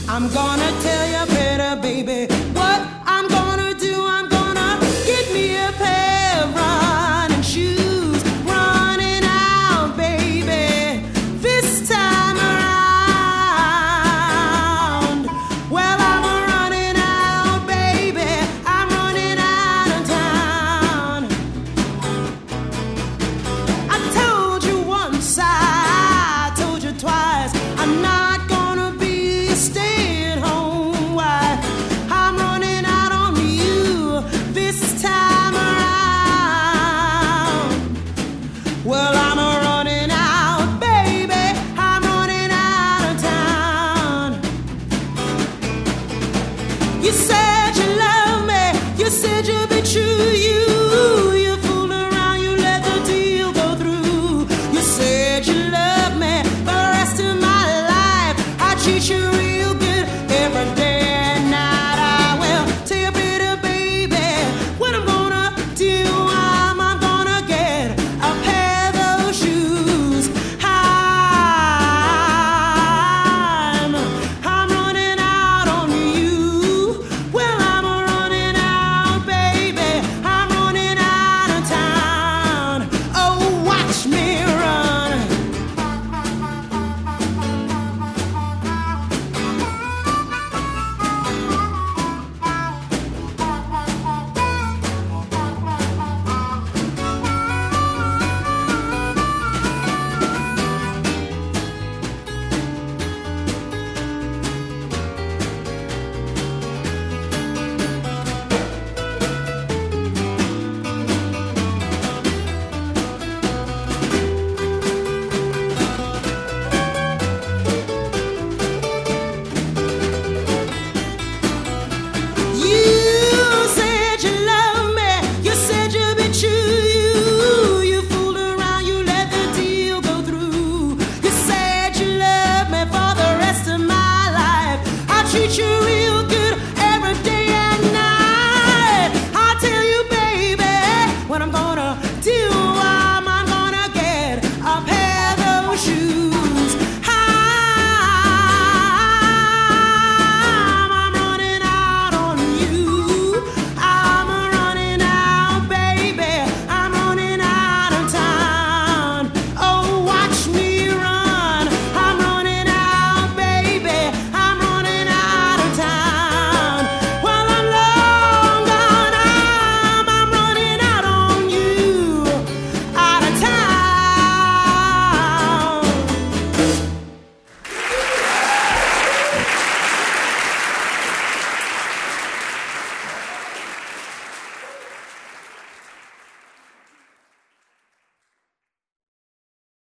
I'm gonna tell you better, baby, what I'm gonna do. I'm gonna get me a pair of running shoes. Running out, baby, this time around. Well, I'm running out, baby, I'm running out of town. I told you once, I told you twice, I'm not gonna be a stay-at-home wife. I'm running out on you this time around. Well, I'm running out, baby, I'm running out of town. You said you love me, you said you'd be true. You fooled around, you let the deal go through. You said you love me for the rest of my life. I treat you real good every day and night. I will tell you better, baby, what I'm gonna do. I'm gonna get a pair of those shoes. I'm running out on you. Well, I'm running out, baby, I'm running out of town. Oh, watch me run. You said you love me, you said you'd be true. You fooled around, you let the deal go through. You said you love me for the rest of my life. I treat you